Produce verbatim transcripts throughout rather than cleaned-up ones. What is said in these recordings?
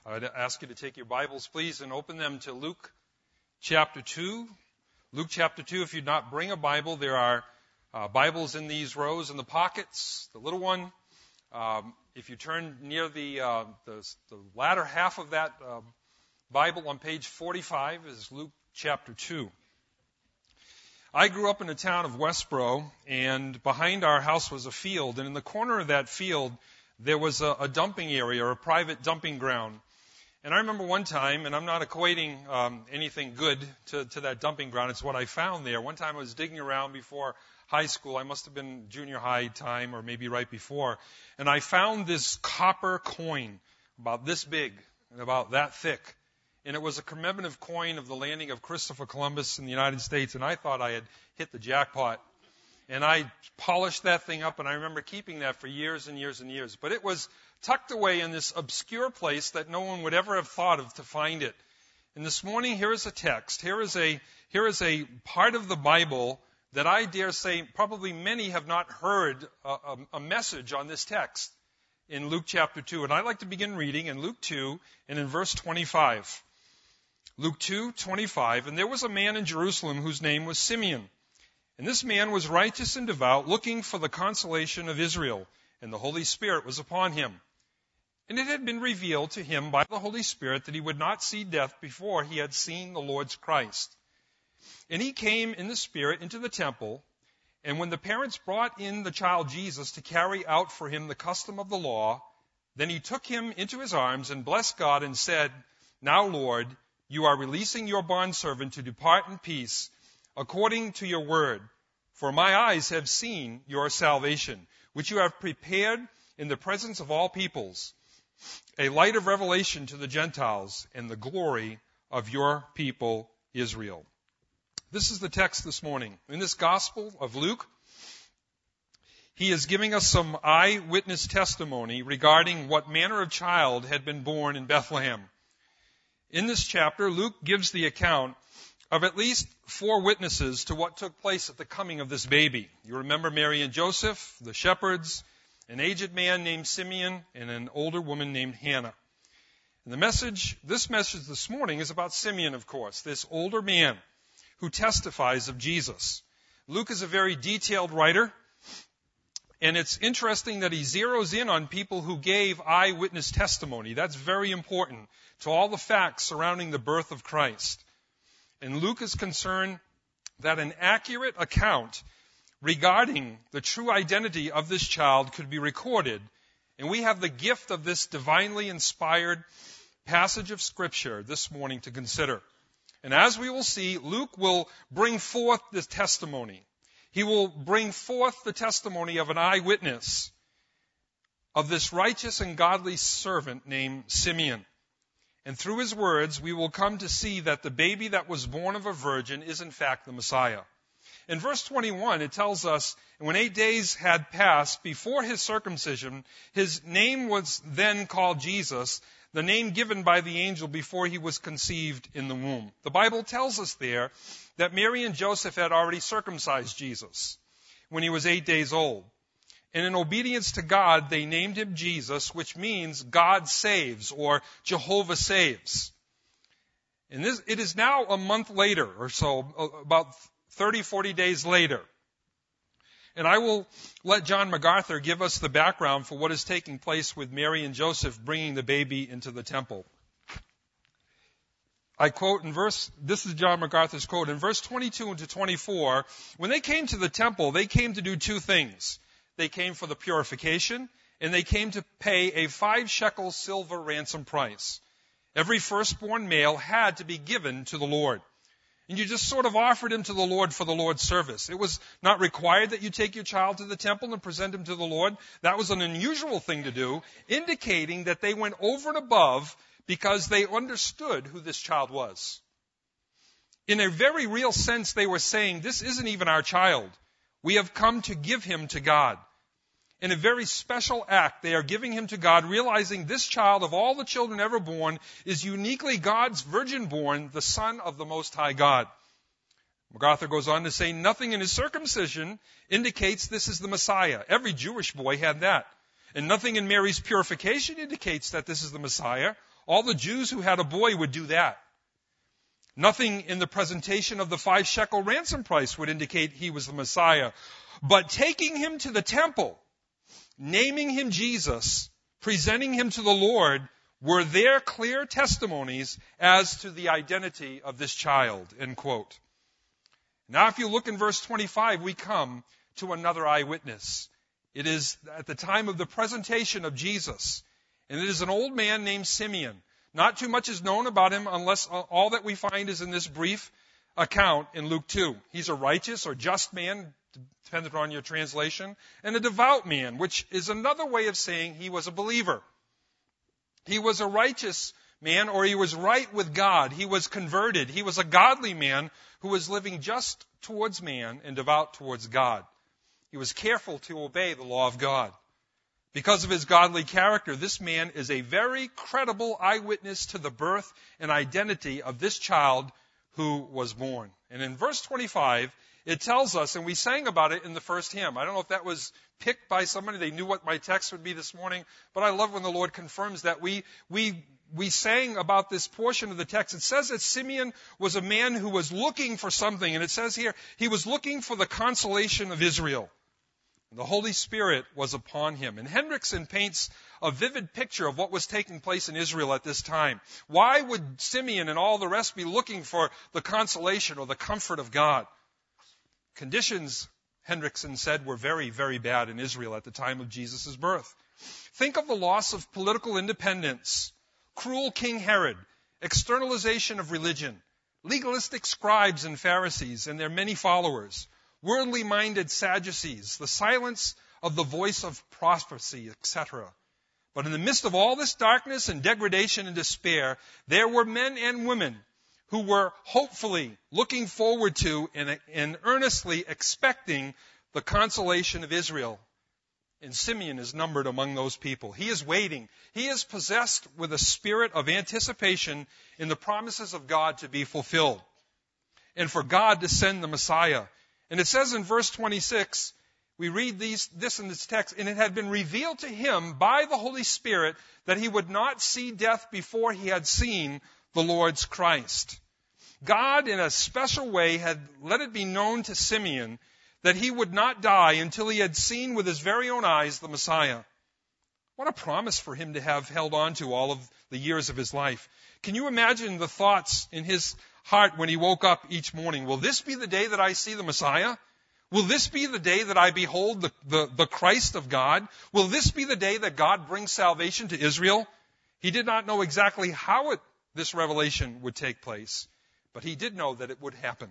I'd ask you to take your Bibles, please, and open them to Luke chapter two. Luke chapter two, if you do not bring a Bible, there are uh, Bibles in these rows in the pockets, the little one. Um, if you turn near the, uh, the, the latter half of that uh, Bible on page forty-five is Luke chapter two. I grew up in the town of Westboro, and behind our house was a field, and in the corner of that field there was a, a dumping area or a private dumping ground. And I remember one time, and I'm not equating um, anything good to, to that dumping ground, it's what I found there. One time I was digging around before high school, I must have been junior high time or maybe right before, and I found this copper coin about this big and about that thick. And it was a commemorative coin of the landing of Christopher Columbus in the United States, and I thought I had hit the jackpot. And I polished that thing up, and I remember keeping that for years and years and years. But it was tucked away in this obscure place that no one would ever have thought of to find it. And this morning, here is a text. Here is a, here is a part of the Bible that I dare say probably many have not heard a, a, a message on this text in Luke chapter two. And I'd like to begin reading in Luke two and in verse twenty-five. Luke two, twenty-five, and there was a man in Jerusalem whose name was Simeon. And this man was righteous and devout, looking for the consolation of Israel, and the Holy Spirit was upon him. And it had been revealed to him by the Holy Spirit that he would not see death before he had seen the Lord's Christ. And he came in the Spirit into the temple, and when the parents brought in the child Jesus to carry out for him the custom of the law, then he took him into his arms and blessed God and said, "Now, Lord, you are releasing your bondservant to depart in peace, according to your word. For my eyes have seen your salvation, which you have prepared in the presence of all peoples, a light of revelation to the Gentiles and the glory of your people Israel." This is the text this morning. In this Gospel of Luke, he is giving us some eyewitness testimony regarding what manner of child had been born in Bethlehem. In this chapter, Luke gives the account of at least four witnesses to what took place at the coming of this baby. You remember Mary and Joseph, the shepherds, an aged man named Simeon, and an older woman named Hannah. And the message, this message this morning is about Simeon, of course, this older man who testifies of Jesus. Luke is a very detailed writer, and it's interesting that he zeroes in on people who gave eyewitness testimony. That's very important to all the facts surrounding the birth of Christ. And Luke is concerned that an accurate account regarding the true identity of this child could be recorded. And we have the gift of this divinely inspired passage of Scripture this morning to consider. And as we will see, Luke will bring forth this testimony. He will bring forth the testimony of an eyewitness of this righteous and godly servant named Simeon. And through his words, we will come to see that the baby that was born of a virgin is in fact the Messiah. In verse twenty-one, it tells us, when eight days had passed before his circumcision, his name was then called Jesus, the name given by the angel before he was conceived in the womb. The Bible tells us there that Mary and Joseph had already circumcised Jesus when he was eight days old. And in obedience to God, they named him Jesus, which means God saves, or Jehovah saves. And this, it is now a month later, or so, about thirty, forty days later. And I will let John MacArthur give us the background for what is taking place with Mary and Joseph bringing the baby into the temple. I quote in verse, this is John MacArthur's quote, in verse twenty-two to twenty-four, when they came to the temple, they came to do two things. They came for the purification, and they came to pay a five shekel silver ransom price. Every firstborn male had to be given to the Lord. And you just sort of offered him to the Lord for the Lord's service. It was not required that you take your child to the temple and present him to the Lord. That was an unusual thing to do, indicating that they went over and above because they understood who this child was. In a very real sense, they were saying, this isn't even our child. We have come to give him to God. In a very special act, they are giving him to God, realizing this child of all the children ever born is uniquely God's virgin-born, the Son of the Most High God. MacArthur goes on to say, nothing in his circumcision indicates this is the Messiah. Every Jewish boy had that. And nothing in Mary's purification indicates that this is the Messiah. All the Jews who had a boy would do that. Nothing in the presentation of the five shekel ransom price would indicate he was the Messiah. But taking him to the temple, naming him Jesus, presenting him to the Lord, were their clear testimonies as to the identity of this child, end quote. Now, if you look in verse twenty-five, we come to another eyewitness. It is at the time of the presentation of Jesus, and it is an old man named Simeon. Not too much is known about him unless all that we find is in this brief account in Luke two. He's a righteous or just man, depending on your translation, and a devout man, which is another way of saying he was a believer. He was a righteous man, or he was right with God. He was converted. He was a godly man who was living just towards man and devout towards God. He was careful to obey the law of God. Because of his godly character, this man is a very credible eyewitness to the birth and identity of this child who was born. And in verse twenty-five, it tells us, and we sang about it in the first hymn. I don't know if that was picked by somebody. They knew what my text would be this morning. But I love when the Lord confirms that. We, we, we sang about this portion of the text. It says that Simeon was a man who was looking for something. And it says here, he was looking for the consolation of Israel. The Holy Spirit was upon him. And Hendrickson paints a vivid picture of what was taking place in Israel at this time. Why would Simeon and all the rest be looking for the consolation or the comfort of God? Conditions, Hendrickson said, were very, very bad in Israel at the time of Jesus' birth. Think of the loss of political independence, cruel King Herod, externalization of religion, legalistic scribes and Pharisees and their many followers, worldly-minded Sadducees, the silence of the voice of prophecy, et cetera. But in the midst of all this darkness and degradation and despair, there were men and women who were hopefully looking forward to and, and earnestly expecting the consolation of Israel. And Simeon is numbered among those people. He is waiting. He is possessed with a spirit of anticipation in the promises of God to be fulfilled, and for God to send the Messiah. And it says in verse twenty-six, we read these, this in this text, and it had been revealed to him by the Holy Spirit that he would not see death before he had seen the Lord's Christ. God, in a special way, had let it be known to Simeon that he would not die until he had seen with his very own eyes the Messiah. What a promise for him to have held on to all of the years of his life. Can you imagine the thoughts in his heart when he woke up each morning? Will this be the day that I see the Messiah? Will this be the day that I behold the, the, the Christ of God? Will this be the day that God brings salvation to Israel? He did not know exactly how it, this revelation would take place, but he did know that it would happen.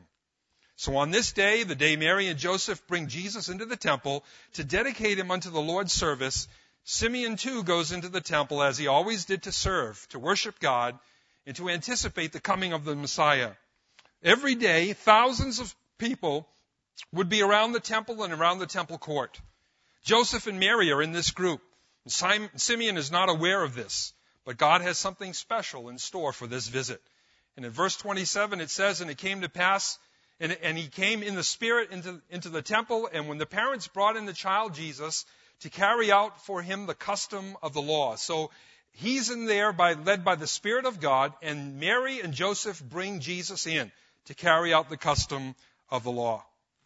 So on this day, the day Mary and Joseph bring Jesus into the temple to dedicate him unto the Lord's service, Simeon too goes into the temple as he always did to serve, to worship God, and to anticipate the coming of the Messiah. Every day, thousands of people would be around the temple and around the temple court. Joseph and Mary are in this group. Simon, Simeon is not aware of this, but God has something special in store for this visit. And in verse twenty-seven it says, and it came to pass, and, and he came in the Spirit into, into the temple, and when the parents brought in the child Jesus to carry out for him the custom of the law. So he's in there by, led by the Spirit of God, and Mary and Joseph bring Jesus in to carry out the custom of the law.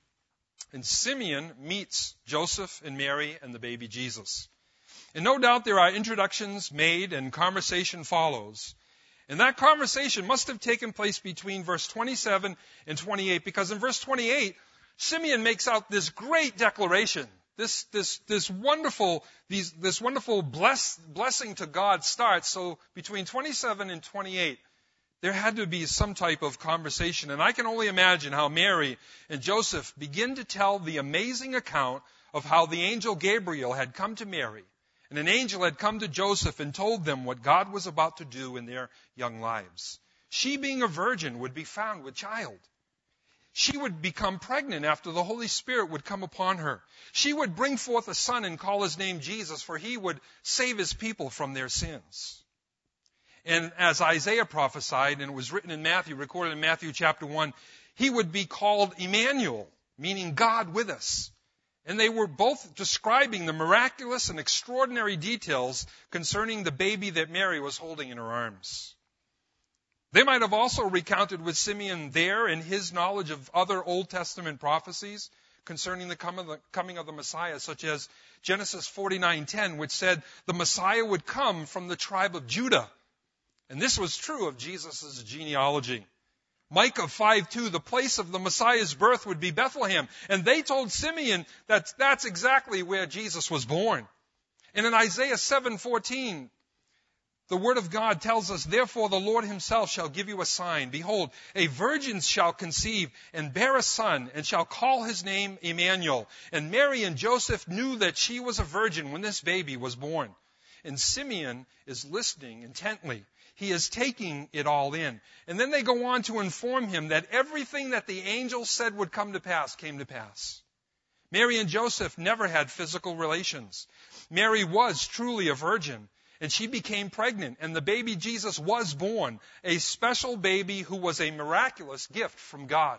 And Simeon meets Joseph and Mary and the baby Jesus. And no doubt there are introductions made and conversation follows. And that conversation must have taken place between verse twenty-seven and twenty-eight, because in verse twenty-eight, Simeon makes out this great declaration. This, this, this wonderful, these, this wonderful bless, blessing to God starts. So between twenty-seven and twenty-eight, there had to be some type of conversation. And I can only imagine how Mary and Joseph begin to tell the amazing account of how the angel Gabriel had come to Mary, and an angel had come to Joseph and told them what God was about to do in their young lives. She, being a virgin, would be found with child. She would become pregnant after the Holy Spirit would come upon her. She would bring forth a son and call his name Jesus, for he would save his people from their sins. And as Isaiah prophesied, and it was written in Matthew, recorded in Matthew chapter one, he would be called Emmanuel, meaning God with us. And they were both describing the miraculous and extraordinary details concerning the baby that Mary was holding in her arms. They might have also recounted with Simeon there in his knowledge of other Old Testament prophecies concerning the coming of the Messiah, such as Genesis forty-nine ten, which said the Messiah would come from the tribe of Judah. And this was true of Jesus' genealogy. Micah five two, the place of the Messiah's birth would be Bethlehem. And they told Simeon that that's exactly where Jesus was born. And in Isaiah seven fourteen, the Word of God tells us, therefore the Lord himself shall give you a sign. Behold, a virgin shall conceive and bear a son, and shall call his name Emmanuel. And Mary and Joseph knew that she was a virgin when this baby was born. And Simeon is listening intently. He is taking it all in. And then they go on to inform him that everything that the angel said would come to pass came to pass. Mary and Joseph never had physical relations. Mary was truly a virgin, and she became pregnant, and the baby Jesus was born, a special baby who was a miraculous gift from God.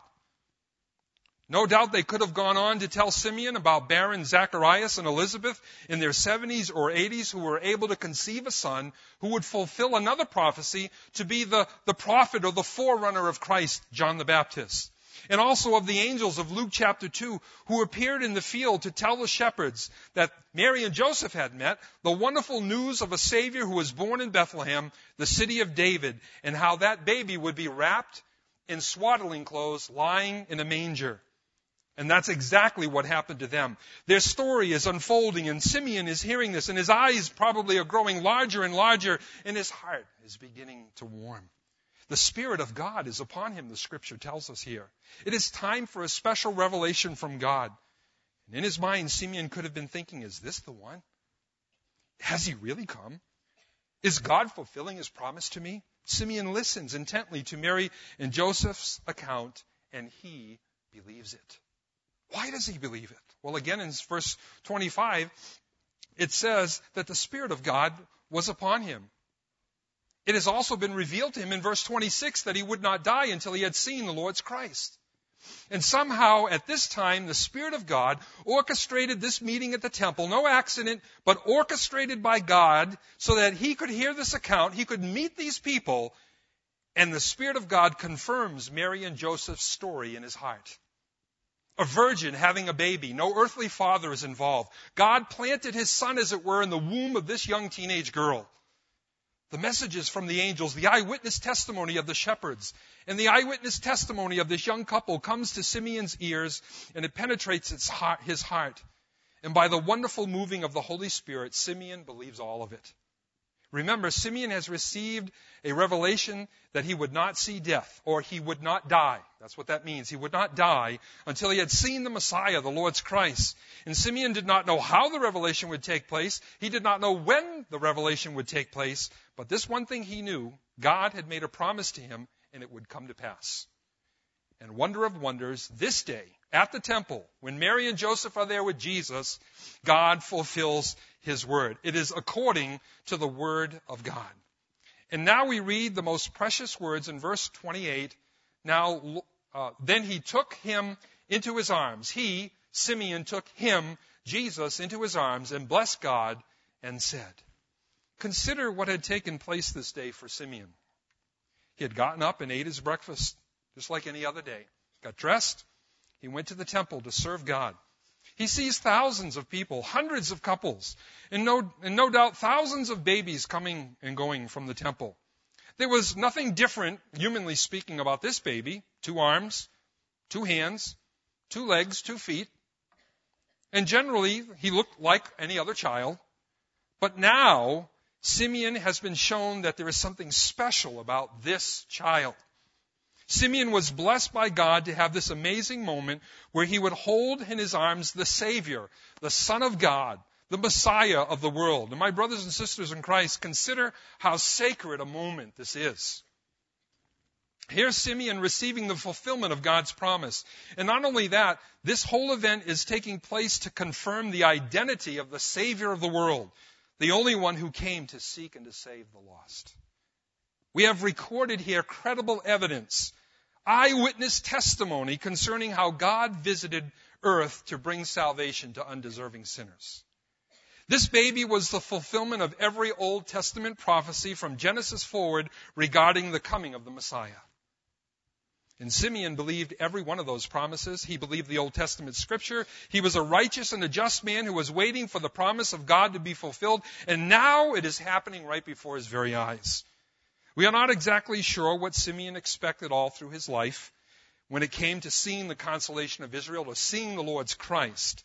No doubt they could have gone on to tell Simeon about barren Zacharias and Elizabeth in their seventies or eighties who were able to conceive a son who would fulfill another prophecy to be the, the prophet or the forerunner of Christ, John the Baptist. And also of the angels of Luke chapter two who appeared in the field to tell the shepherds that Mary and Joseph had met the wonderful news of a Savior who was born in Bethlehem, the city of David, and how that baby would be wrapped in swaddling clothes lying in a manger. And that's exactly what happened to them. Their story is unfolding, and Simeon is hearing this, and his eyes probably are growing larger and larger, and his heart is beginning to warm. The Spirit of God is upon him, the Scripture tells us here. It is time for a special revelation from God. And in his mind, Simeon could have been thinking, is this the one? Has he really come? Is God fulfilling his promise to me? Simeon listens intently to Mary and Joseph's account, and he believes it. Why does he believe it? Well, again, in verse twenty-five, it says that the Spirit of God was upon him. It has also been revealed to him in verse twenty-six that he would not die until he had seen the Lord's Christ. And somehow at this time, the Spirit of God orchestrated this meeting at the temple, no accident, but orchestrated by God so that he could hear this account, he could meet these people, and the Spirit of God confirms Mary and Joseph's story in his heart. A virgin having a baby. No earthly father is involved. God planted his son, as it were, in the womb of this young teenage girl. The messages from the angels, the eyewitness testimony of the shepherds, and the eyewitness testimony of this young couple comes to Simeon's ears, and it penetrates his heart, his heart. And by the wonderful moving of the Holy Spirit, Simeon believes all of it. Remember, Simeon has received a revelation that he would not see death, or he would not die. That's what that means. He would not die until he had seen the Messiah, the Lord's Christ. And Simeon did not know how the revelation would take place. He did not know when the revelation would take place. But this one thing he knew, God had made a promise to him, and it would come to pass. And wonder of wonders, this day, at the temple, when Mary and Joseph are there with Jesus, God fulfills his word. It is according to the word of God. And now we read the most precious words in verse twenty-eight. Now, uh, then he took him into his arms. He, Simeon, took him, Jesus, into his arms and blessed God and said. Consider what had taken place this day for Simeon. He had gotten up and ate his breakfast just like any other day. Got dressed. He went to the temple to serve God. He sees thousands of people, hundreds of couples, and no, and no doubt thousands of babies coming and going from the temple. There was nothing different, humanly speaking, about this baby. Two arms, two hands, two legs, two feet. And generally, he looked like any other child. But now, Simeon has been shown that there is something special about this child. Simeon was blessed by God to have this amazing moment where he would hold in his arms the Savior, the Son of God, the Messiah of the world. And my brothers and sisters in Christ, consider how sacred a moment this is. Here's Simeon receiving the fulfillment of God's promise. And not only that, this whole event is taking place to confirm the identity of the Savior of the world, the only one who came to seek and to save the lost. We have recorded here credible evidence, eyewitness testimony concerning how God visited earth to bring salvation to undeserving sinners. This baby was the fulfillment of every Old Testament prophecy from Genesis forward regarding the coming of the Messiah. And Simeon believed every one of those promises. He believed the Old Testament scripture. He was a righteous and a just man who was waiting for the promise of God to be fulfilled. And now it is happening right before his very eyes. We are not exactly sure what Simeon expected all through his life when it came to seeing the consolation of Israel or seeing the Lord's Christ.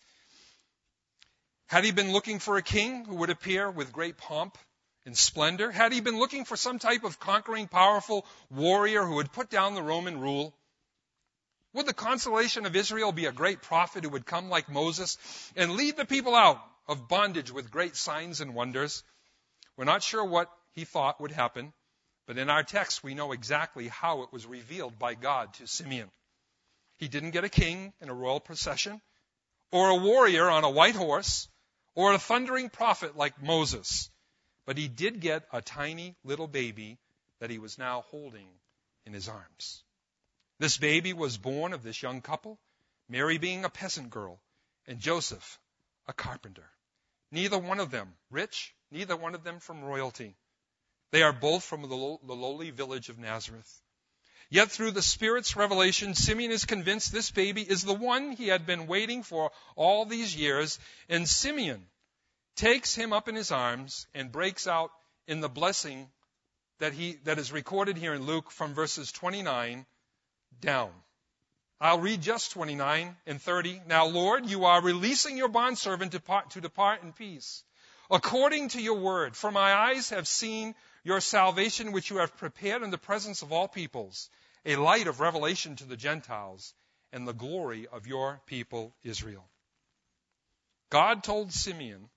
Had he been looking for a king who would appear with great pomp and splendor? Had he been looking for some type of conquering, powerful warrior who would put down the Roman rule? Would the consolation of Israel be a great prophet who would come like Moses and lead the people out of bondage with great signs and wonders? We're not sure what he thought would happen, but in our text we know exactly how it was revealed by God to Simeon. He didn't get a king in a royal procession, or a warrior on a white horse, or a thundering prophet like Moses. But he did get a tiny little baby that he was now holding in his arms. This baby was born of this young couple, Mary being a peasant girl, and Joseph, a carpenter. Neither one of them rich, neither one of them from royalty. They are both from the lowly village of Nazareth. Yet through the Spirit's revelation, Simeon is convinced this baby is the one he had been waiting for all these years, and Simeon takes him up in his arms and breaks out in the blessing that he that is recorded here in Luke from verses twenty-nine down. I'll read just twenty-nine and thirty. Now, Lord, you are releasing your bondservant to, part, to depart in peace, according to your word. For my eyes have seen your salvation, which you have prepared in the presence of all peoples, a light of revelation to the Gentiles and the glory of your people Israel. God told Simeon,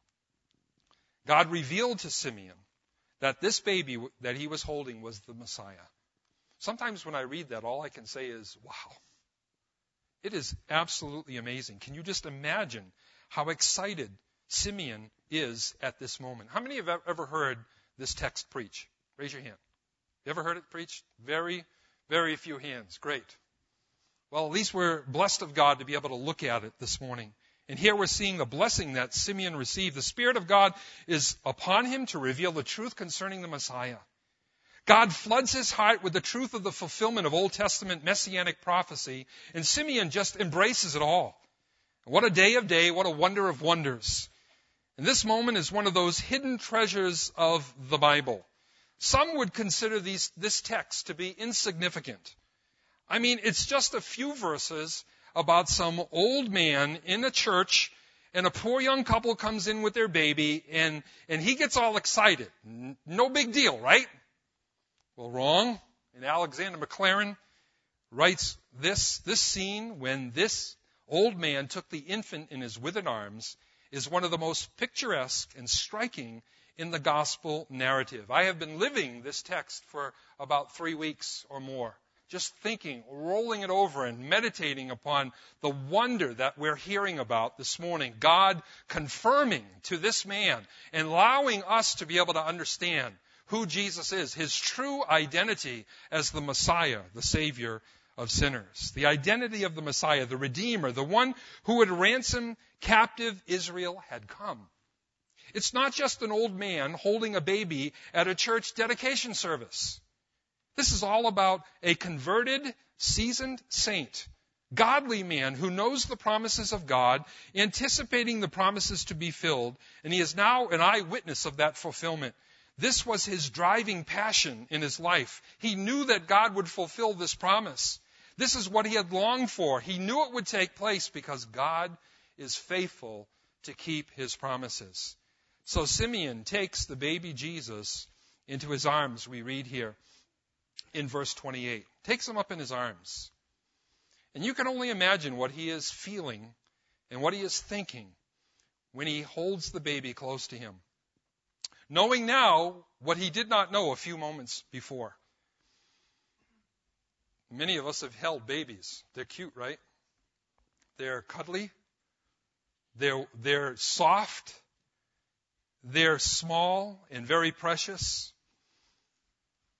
God revealed to Simeon that this baby that he was holding was the Messiah. Sometimes when I read that, all I can say is, wow. It is absolutely amazing. Can you just imagine how excited Simeon is at this moment? How many have ever heard this text preached? Raise your hand. You ever heard it preached? Very, very few hands. Great. Well, at least we're blessed of God to be able to look at it this morning. And here we're seeing the blessing that Simeon received. The Spirit of God is upon him to reveal the truth concerning the Messiah. God floods his heart with the truth of the fulfillment of Old Testament messianic prophecy, and Simeon just embraces it all. What a day of day, what a wonder of wonders. And this moment is one of those hidden treasures of the Bible. Some would consider these, this text to be insignificant. I mean, it's just a few verses about some old man in a church, and a poor young couple comes in with their baby, and, and he gets all excited. No big deal, right? Well, wrong. And Alexander McLaren writes this, this scene when this old man took the infant in his withered arms is one of the most picturesque and striking in the gospel narrative. I have been living this text for about three weeks or more, just thinking, rolling it over and meditating upon the wonder that we're hearing about this morning. God confirming to this man and allowing us to be able to understand who Jesus is, his true identity as the Messiah, the Savior of sinners. The identity of the Messiah, the Redeemer, the one who would ransom captive Israel had come. It's not just an old man holding a baby at a church dedication service. This is all about a converted, seasoned saint, godly man who knows the promises of God, anticipating the promises to be filled, and he is now an eyewitness of that fulfillment. This was his driving passion in his life. He knew that God would fulfill this promise. This is what he had longed for. He knew it would take place because God is faithful to keep his promises. So Simeon takes the baby Jesus into his arms, we read here in verse twenty-eight. Takes him up in his arms. And you can only imagine what he is feeling and what he is thinking when he holds the baby close to him, knowing now what he did not know a few moments before. Many of us have held babies. They're cute, right? They're cuddly. They're, they're soft. They're small and very precious.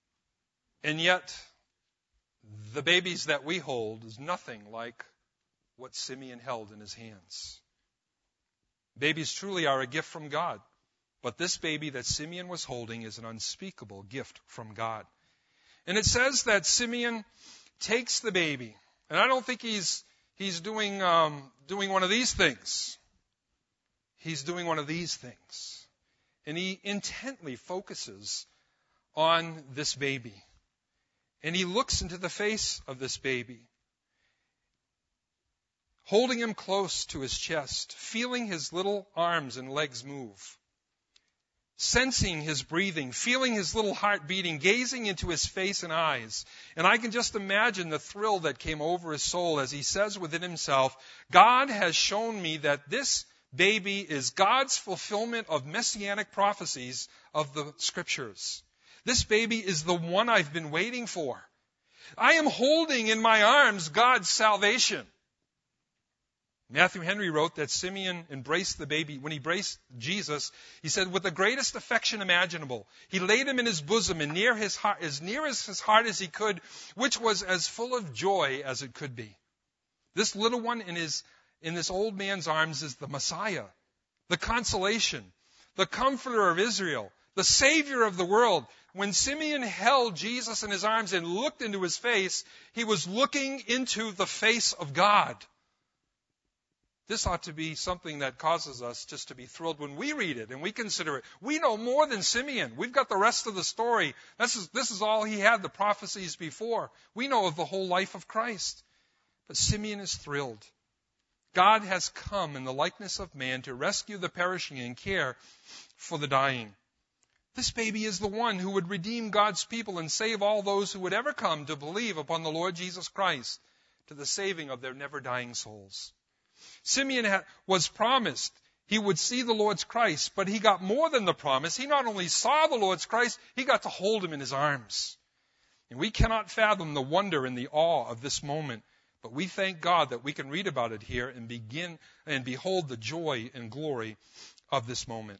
And yet, the babies that we hold is nothing like what Simeon held in his hands. Babies truly are a gift from God, but this baby that Simeon was holding is an unspeakable gift from God. And it says that Simeon takes the baby, and I don't think he's he's doing um, doing one of these things. He's doing one of these things, and he intently focuses on this baby, and he looks into the face of this baby, holding him close to his chest, feeling his little arms and legs move, sensing his breathing, feeling his little heart beating, gazing into his face and eyes. And I can just imagine the thrill that came over his soul as he says within himself, God has shown me that this baby is God's fulfillment of messianic prophecies of the Scriptures. This baby is the one I've been waiting for. I am holding in my arms God's salvation. Matthew Henry wrote that Simeon embraced the baby. When he embraced Jesus, he said, with the greatest affection imaginable, he laid him in his bosom and near his heart, as near as his heart as he could, which was as full of joy as it could be. This little one in his, in this old man's arms is the Messiah, the consolation, the comforter of Israel, the Savior of the world. When Simeon held Jesus in his arms and looked into his face, he was looking into the face of God. This ought to be something that causes us just to be thrilled when we read it and we consider it. We know more than Simeon. We've got the rest of the story. This is, this is all he had, the prophecies before. We know of the whole life of Christ. But Simeon is thrilled. God has come in the likeness of man to rescue the perishing and care for the dying. This baby is the one who would redeem God's people and save all those who would ever come to believe upon the Lord Jesus Christ to the saving of their never-dying souls. Simeon was promised he would see the Lord's Christ, but he got more than the promise. He not only saw the Lord's Christ, he got to hold him in his arms. And we cannot fathom the wonder and the awe of this moment, but we thank God that we can read about it here and begin and behold the joy and glory of this moment.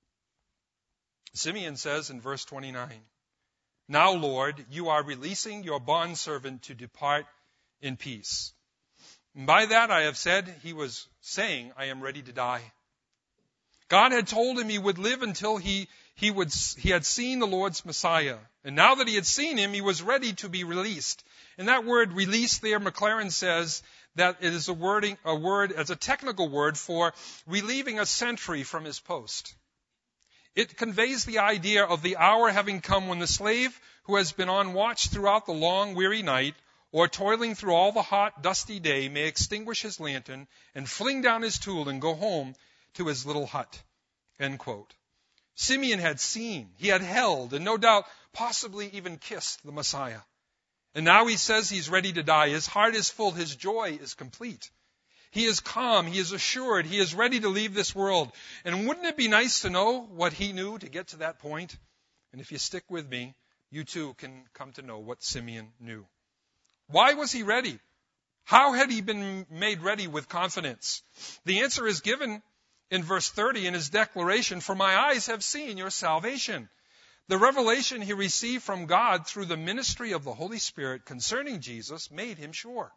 Simeon says in verse twenty-nine, now, Lord, you are releasing your bondservant to depart in peace. And by that I have said, he was saying, I am ready to die. God had told him he would live until he, he, would, he had seen the Lord's Messiah. And now that he had seen him, he was ready to be released. And that word release there, McLaren says that it is a, wording, a word as a technical word for relieving a sentry from his post. It conveys the idea of the hour having come when the slave who has been on watch throughout the long, weary night or toiling through all the hot, dusty day may extinguish his lantern and fling down his tool and go home to his little hut. End quote. Simeon had seen, he had held, and no doubt possibly even kissed the Messiah. And now he says he's ready to die. His heart is full. His joy is complete. He is calm. He is assured. He is ready to leave this world. And wouldn't it be nice to know what he knew to get to that point? And if you stick with me, you too can come to know what Simeon knew. Why was he ready? How had he been made ready with confidence? The answer is given in verse thirty in his declaration, for my eyes have seen your salvation. The revelation he received from God through the ministry of the Holy Spirit concerning Jesus made him sure.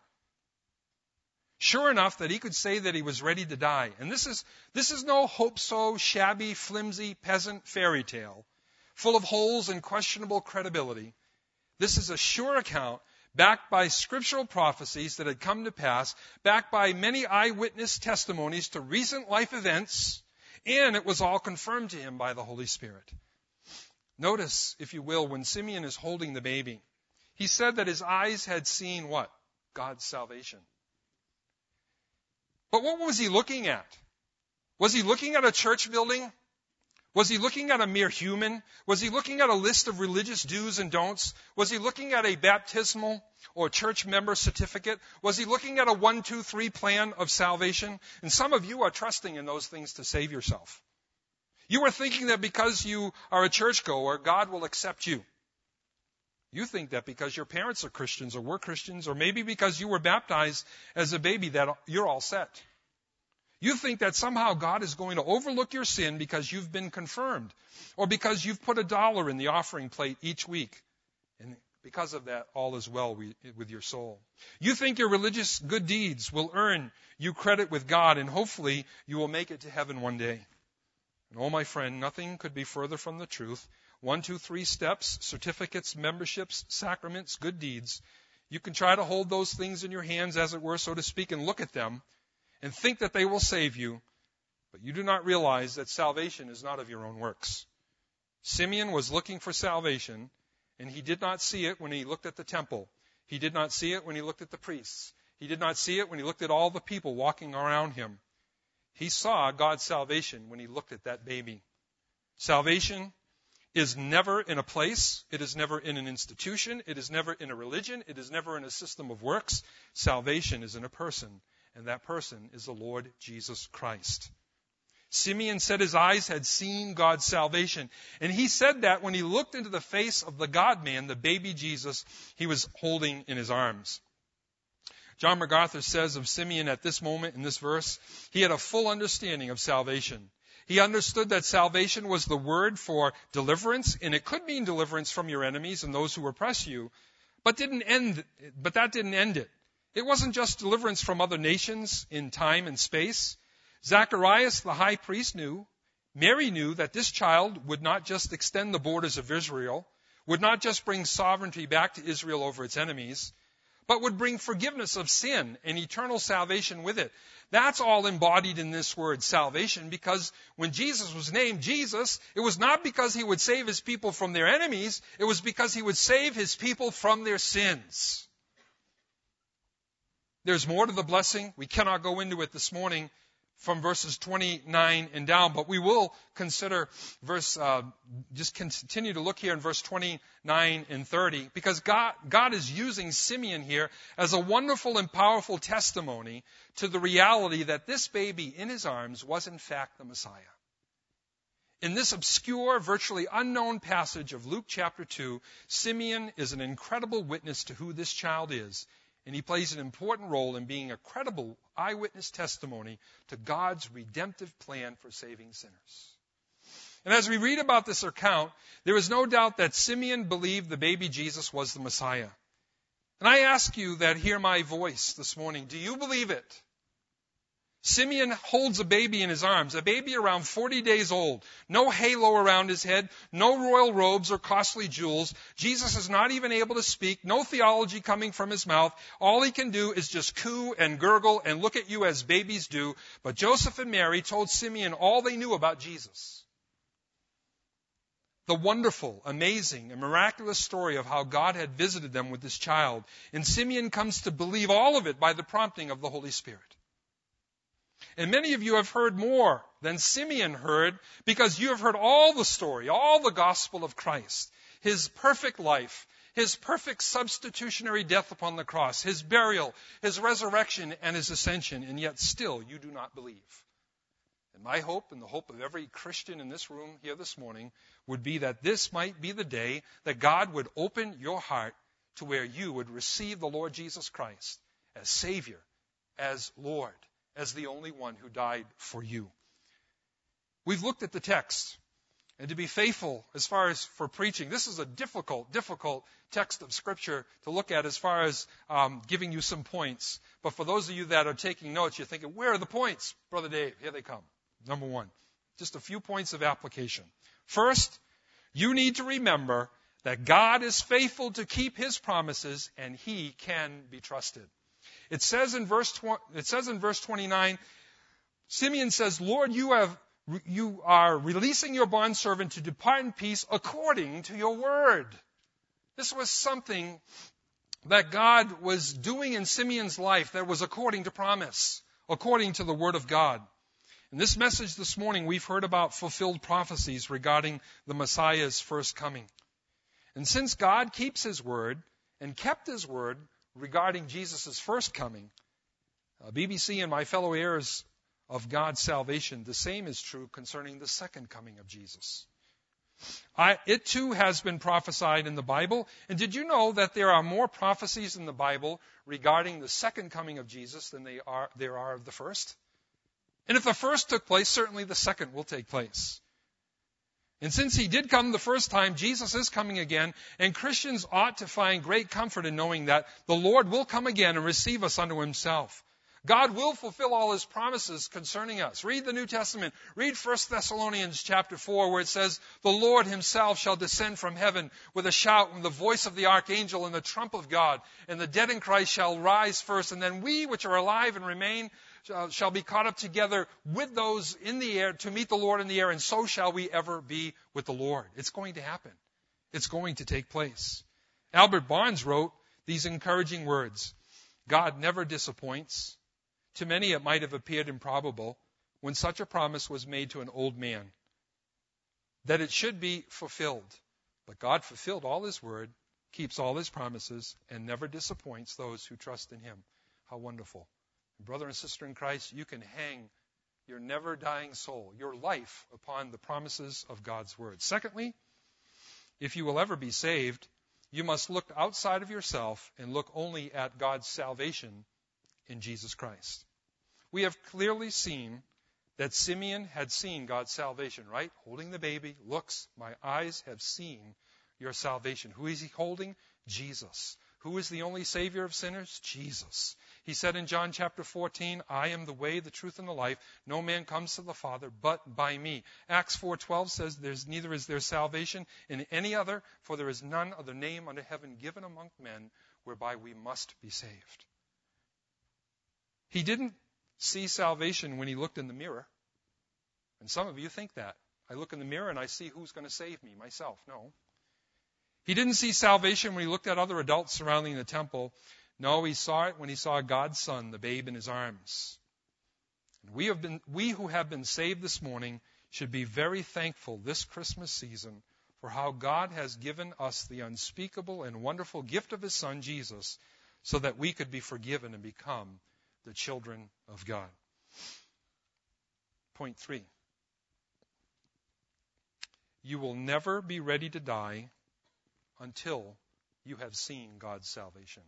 Sure enough that he could say that he was ready to die. And this is, this is no hope-so, shabby, flimsy peasant fairy tale full of holes and questionable credibility. This is a sure account backed by scriptural prophecies that had come to pass, backed by many eyewitness testimonies to recent life events, and it was all confirmed to him by the Holy Spirit. Notice, if you will, when Simeon is holding the baby, he said that his eyes had seen what? God's salvation. But what was he looking at? Was he looking at a church building? Was he looking at a mere human? Was he looking at a list of religious do's and don'ts? Was he looking at a baptismal or church member certificate? Was he looking at a one, two, three plan of salvation? And some of you are trusting in those things to save yourself. You are thinking that because you are a churchgoer, God will accept you. You think that because your parents are Christians or were Christians, or maybe because you were baptized as a baby, that you're all set. You think that somehow God is going to overlook your sin because you've been confirmed, or because you've put a dollar in the offering plate each week. And because of that, all is well with your soul. You think your religious good deeds will earn you credit with God, and hopefully you will make it to heaven one day. And oh, my friend, nothing could be further from the truth. One, two, three steps, certificates, memberships, sacraments, good deeds. You can try to hold those things in your hands, as it were, so to speak, and look at them and think that they will save you. But you do not realize that salvation is not of your own works. Simeon was looking for salvation, and he did not see it when he looked at the temple. He did not see it when he looked at the priests. He did not see it when he looked at all the people walking around him. He saw God's salvation when he looked at that baby. Salvation is never in a place. It is never in an institution. It is never in a religion. It is never in a system of works. Salvation is in a person, and that person is the Lord Jesus Christ. Simeon said his eyes had seen God's salvation. And he said that when he looked into the face of the God-man, the baby Jesus, he was holding in his arms. John MacArthur says of Simeon at this moment in this verse, he had a full understanding of salvation. He understood that salvation was the word for deliverance, and it could mean deliverance from your enemies and those who oppress you, but didn't end, but that didn't end it. It wasn't just deliverance from other nations in time and space. Zacharias, the high priest, knew, Mary knew that this child would not just extend the borders of Israel, would not just bring sovereignty back to Israel over its enemies, but would bring forgiveness of sin and eternal salvation with it. That's all embodied in this word, salvation, because when Jesus was named Jesus, it was not because he would save his people from their enemies, it was because he would save his people from their sins. There's more to the blessing. We cannot go into it this morning from verses twenty-nine and down, but we will consider verse, uh, just continue to look here in verse twenty-nine and thirty, because God, God is using Simeon here as a wonderful and powerful testimony to the reality that this baby in his arms was in fact the Messiah. In this obscure, virtually unknown passage of Luke chapter two, Simeon is an incredible witness to who this child is. And he plays an important role in being a credible eyewitness testimony to God's redemptive plan for saving sinners. And as we read about this account, there is no doubt that Simeon believed the baby Jesus was the Messiah. And I ask you that hear my voice this morning, do you believe it? Simeon holds a baby in his arms, a baby around forty days old. No halo around his head, no royal robes or costly jewels. Jesus is not even able to speak, no theology coming from his mouth. All he can do is just coo and gurgle and look at you as babies do. But Joseph and Mary told Simeon all they knew about Jesus. The wonderful, amazing, and miraculous story of how God had visited them with this child. And Simeon comes to believe all of it by the prompting of the Holy Spirit. And many of you have heard more than Simeon heard because you have heard all the story, all the gospel of Christ, his perfect life, his perfect substitutionary death upon the cross, his burial, his resurrection, and his ascension, and yet still you do not believe. And my hope and the hope of every Christian in this room here this morning would be that this might be the day that God would open your heart to where you would receive the Lord Jesus Christ as Savior, as Lord, as the only one who died for you. We've looked at the text, and to be faithful as far as for preaching, this is a difficult, difficult text of Scripture to look at as far as um, giving you some points. But for those of you that are taking notes, you're thinking, where are the points? Brother Dave, here they come. Number one, just a few points of application. First, you need to remember that God is faithful to keep his promises, and he can be trusted. It says in verse it says in verse twenty-nine, Simeon says, Lord, you have you are releasing your bondservant to depart in peace according to your word. This was something that God was doing in Simeon's life that was according to promise, according to the word of God. In this message this morning, we've heard about fulfilled prophecies regarding the Messiah's first coming. And since God keeps his word and kept his word regarding Jesus' first coming, uh, B B C and my fellow heirs of God's salvation, the same is true concerning the second coming of Jesus. I, it too has been prophesied in the Bible. And did you know that there are more prophecies in the Bible regarding the second coming of Jesus than they are, there are of the first? And if the first took place, certainly the second will take place. And since he did come the first time, Jesus is coming again, and Christians ought to find great comfort in knowing that the Lord will come again and receive us unto himself. God will fulfill all his promises concerning us. Read the New Testament. Read First Thessalonians chapter four, where it says, the Lord himself shall descend from heaven with a shout, with the voice of the archangel and the trump of God, and the dead in Christ shall rise first, and then we which are alive and remain shall be caught up together with those in the air to meet the Lord in the air, and so shall we ever be with the Lord. It's going to happen. It's going to take place. Albert Barnes wrote these encouraging words, God never disappoints. To many it might have appeared improbable when such a promise was made to an old man, that it should be fulfilled. But God fulfilled all his word, keeps all his promises, and never disappoints those who trust in him. How wonderful. Brother and sister in Christ, you can hang your never-dying soul, your life, upon the promises of God's word. Secondly, if you will ever be saved, you must look outside of yourself and look only at God's salvation in Jesus Christ. We have clearly seen that Simeon had seen God's salvation, right? Holding the baby, looks, my eyes have seen your salvation. Who is he holding? Jesus. Who is the only Savior of sinners? Jesus. He said in John chapter fourteen, I am the way, the truth, and the life. No man comes to the Father but by me. Acts four twelve says, There's neither is there salvation in any other, for there is none other name under heaven given among men whereby we must be saved. He didn't see salvation when he looked in the mirror. And some of you think that. I look in the mirror and I see who's going to save me, myself. No. He didn't see salvation when he looked at other adults surrounding the temple. No, he saw it when he saw God's Son, the babe in his arms. And we have been, we who have been saved this morning should be very thankful this Christmas season for how God has given us the unspeakable and wonderful gift of his Son, Jesus, so that we could be forgiven and become the children of God. Point three. You will never be ready to die until you have seen God's salvation.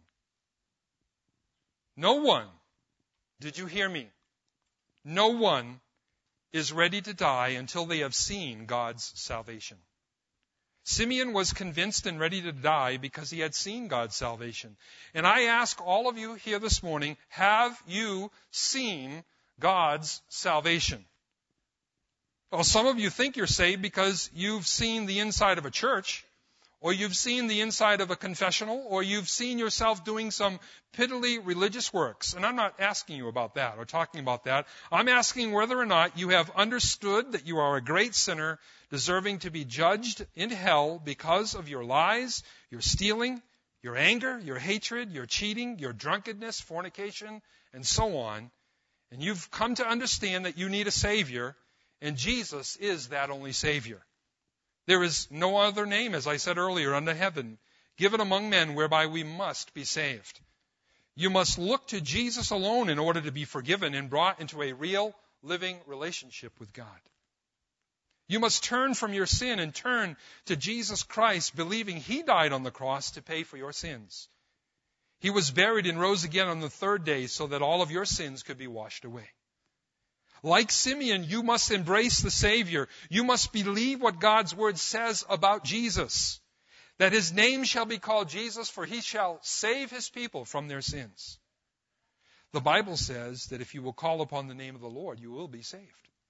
No one, did you hear me? No one is ready to die until they have seen God's salvation. Simeon was convinced and ready to die because he had seen God's salvation. And I ask all of you here this morning, have you seen God's salvation? Well, some of you think you're saved because you've seen the inside of a church, or you've seen the inside of a confessional, or you've seen yourself doing some piddly religious works. And I'm not asking you about that or talking about that. I'm asking whether or not you have understood that you are a great sinner deserving to be judged in hell because of your lies, your stealing, your anger, your hatred, your cheating, your drunkenness, fornication, and so on. And you've come to understand that you need a Savior, and Jesus is that only Savior. There is no other name, as I said earlier, under heaven, given among men whereby we must be saved. You must look to Jesus alone in order to be forgiven and brought into a real, living relationship with God. You must turn from your sin and turn to Jesus Christ, believing he died on the cross to pay for your sins. He was buried and rose again on the third day so that all of your sins could be washed away. Like Simeon, you must embrace the Savior. You must believe what God's Word says about Jesus, that his name shall be called Jesus, for he shall save his people from their sins. The Bible says that if you will call upon the name of the Lord, you will be saved.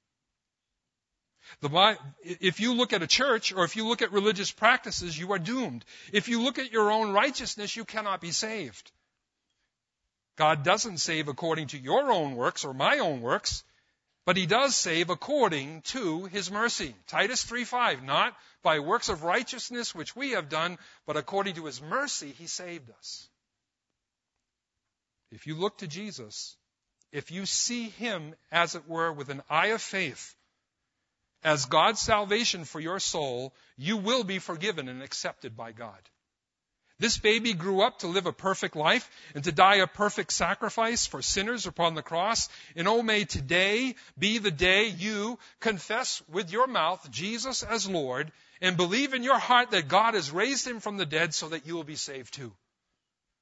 The, if you look at a church or if you look at religious practices, you are doomed. If you look at your own righteousness, you cannot be saved. God doesn't save according to your own works or my own works, but he does save according to his mercy. Titus three five, not by works of righteousness which we have done, but according to his mercy he saved us. If you look to Jesus, if you see him, as it were, with an eye of faith, as God's salvation for your soul, you will be forgiven and accepted by God. This baby grew up to live a perfect life and to die a perfect sacrifice for sinners upon the cross. And oh, may today be the day you confess with your mouth Jesus as Lord and believe in your heart that God has raised him from the dead so that you will be saved too.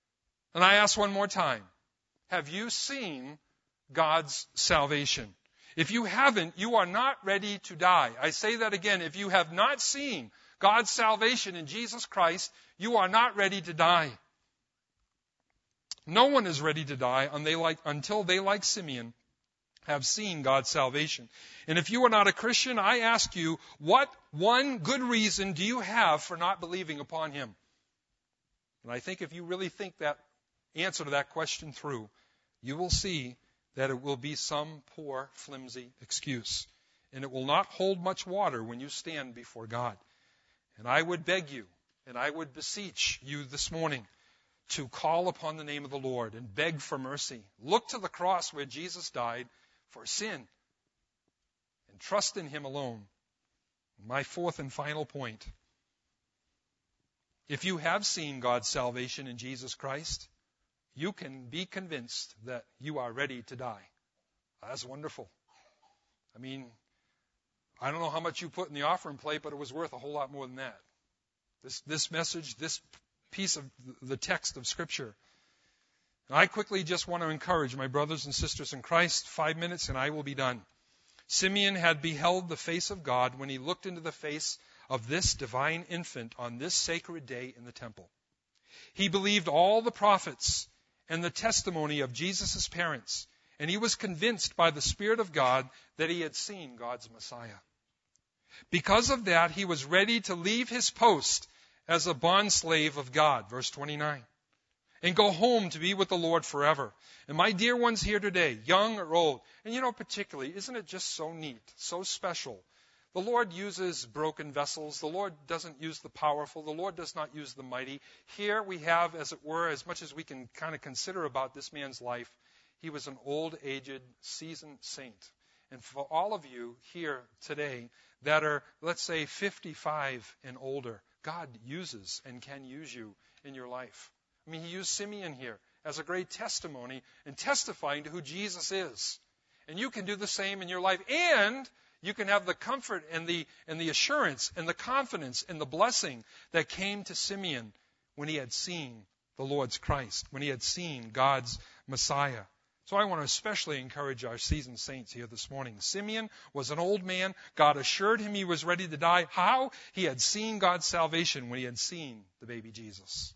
And I ask one more time, have you seen God's salvation? If you haven't, you are not ready to die. I say that again. If you have not seen God's salvation in Jesus Christ, you are not ready to die. No one is ready to die until they, like Simeon, have seen God's salvation. And if you are not a Christian, I ask you, what one good reason do you have for not believing upon Him? And I think if you really think that answer to that question through, you will see that it will be some poor, flimsy excuse. And it will not hold much water when you stand before God. And I would beg you, and I would beseech you this morning to call upon the name of the Lord and beg for mercy. Look to the cross where Jesus died for sin and trust in Him alone. My fourth and final point. If you have seen God's salvation in Jesus Christ, you can be convinced that you are ready to die. That's wonderful. I mean, I don't know how much you put in the offering plate, but it was worth a whole lot more than that. This, this message, this piece of the text of Scripture. And I quickly just want to encourage my brothers and sisters in Christ, five minutes and I will be done. Simeon had beheld the face of God when he looked into the face of this divine infant on this sacred day in the temple. He believed all the prophets and the testimony of Jesus' parents, and he was convinced by the Spirit of God that he had seen God's Messiah. Because of that, he was ready to leave his post as a bondslave of God, verse twenty-nine, and go home to be with the Lord forever. And my dear ones here today, young or old, and you know particularly, isn't it just so neat, so special? The Lord uses broken vessels. The Lord doesn't use the powerful. The Lord does not use the mighty. Here we have, as it were, as much as we can kind of consider about this man's life, he was an old, aged, seasoned saint. And for all of you here today that are, let's say, fifty-five and older, God uses and can use you in your life. I mean, He used Simeon here as a great testimony and testifying to who Jesus is. And you can do the same in your life. And you can have the comfort and the, and the assurance and the confidence and the blessing that came to Simeon when he had seen the Lord's Christ, when he had seen God's Messiah. So I want to especially encourage our seasoned saints here this morning. Simeon was an old man. God assured him he was ready to die. How? He had seen God's salvation when he had seen the baby Jesus.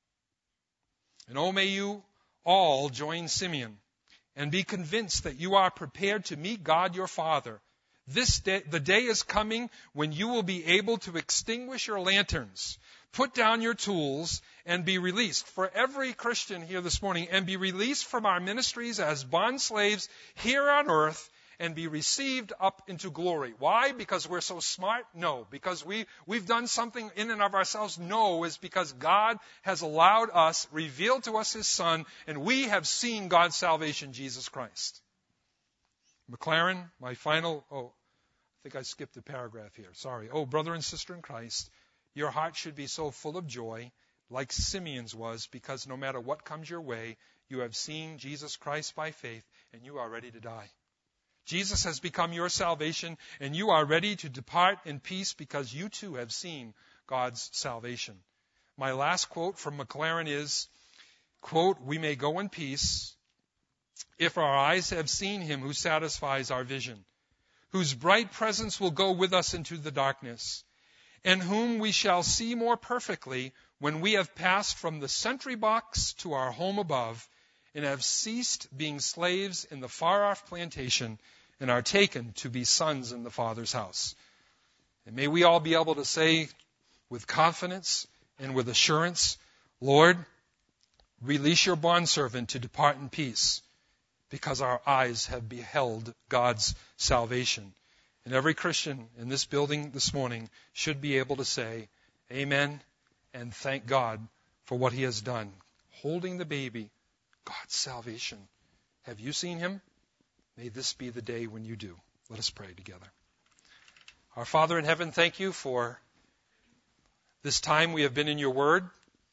And oh, may you all join Simeon and be convinced that you are prepared to meet God your Father. This day, the day is coming when you will be able to extinguish your lanterns, put down your tools, and be released. For every Christian here this morning, and be released from our ministries as bondslaves here on earth, and be received up into glory. Why? Because we're so smart? No. Because we, we've done something in and of ourselves? No. It's because God has allowed us, revealed to us His Son, and we have seen God's salvation, Jesus Christ. McLaren, my final, oh, I think I skipped a paragraph here. Sorry. Oh, brother and sister in Christ, your heart should be so full of joy, like Simeon's was, because no matter what comes your way, you have seen Jesus Christ by faith, and you are ready to die. Jesus has become your salvation, and you are ready to depart in peace because you too have seen God's salvation. My last quote from McLaren is, quote, "We may go in peace if our eyes have seen Him who satisfies our vision, whose bright presence will go with us into the darkness, and whom we shall see more perfectly when we have passed from the sentry box to our home above, and have ceased being slaves in the far-off plantation, and are taken to be sons in the Father's house." And may we all be able to say with confidence and with assurance, "Lord, release your bondservant to depart in peace, because our eyes have beheld God's salvation." And every Christian in this building this morning should be able to say, amen, and thank God for what He has done. Holding the baby, God's salvation. Have you seen Him? May this be the day when you do. Let us pray together. Our Father in heaven, thank you for this time we have been in your word.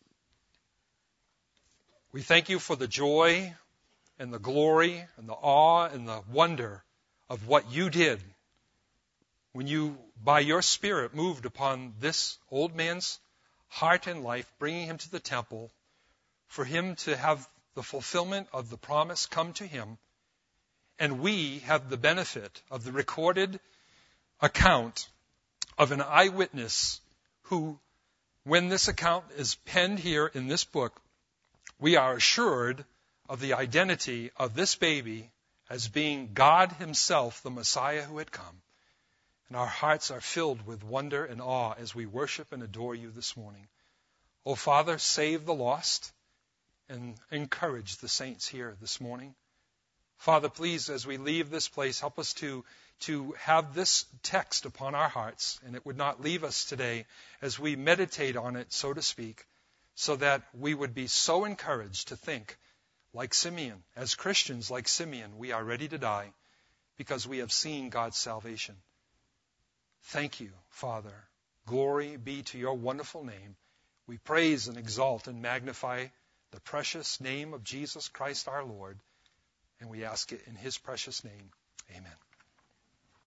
We thank you for the joy and the glory and the awe and the wonder of what you did when you, by your Spirit, moved upon this old man's heart and life, bringing him to the temple, for him to have the fulfillment of the promise come to him, And we have the benefit of the recorded account of an eyewitness who, when this account is penned here in this book, we are assured of the identity of this baby as being God himself, the Messiah who had come. And our hearts are filled with wonder and awe as we worship and adore you this morning. Oh, Father, save the lost and encourage the saints here this morning. Father, please, as we leave this place, help us to, to have this text upon our hearts, and it would not leave us today as we meditate on it, so to speak, so that we would be so encouraged to think like Simeon. As Christians, like Simeon, we are ready to die because we have seen God's salvation. Thank you, Father. Glory be to your wonderful name. We praise and exalt and magnify the precious name of Jesus Christ our Lord, and we ask it in his precious name. Amen.